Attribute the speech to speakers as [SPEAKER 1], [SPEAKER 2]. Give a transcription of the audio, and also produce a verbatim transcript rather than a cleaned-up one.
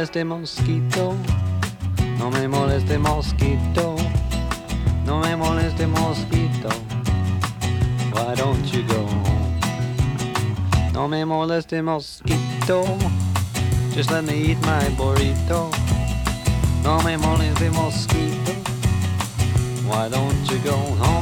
[SPEAKER 1] moleste mosquito, no me moleste mosquito, no me moleste mosquito. Why don't you go home? No me moleste mosquito, just let me eat my burrito. No me moleste mosquito, why don't you go home?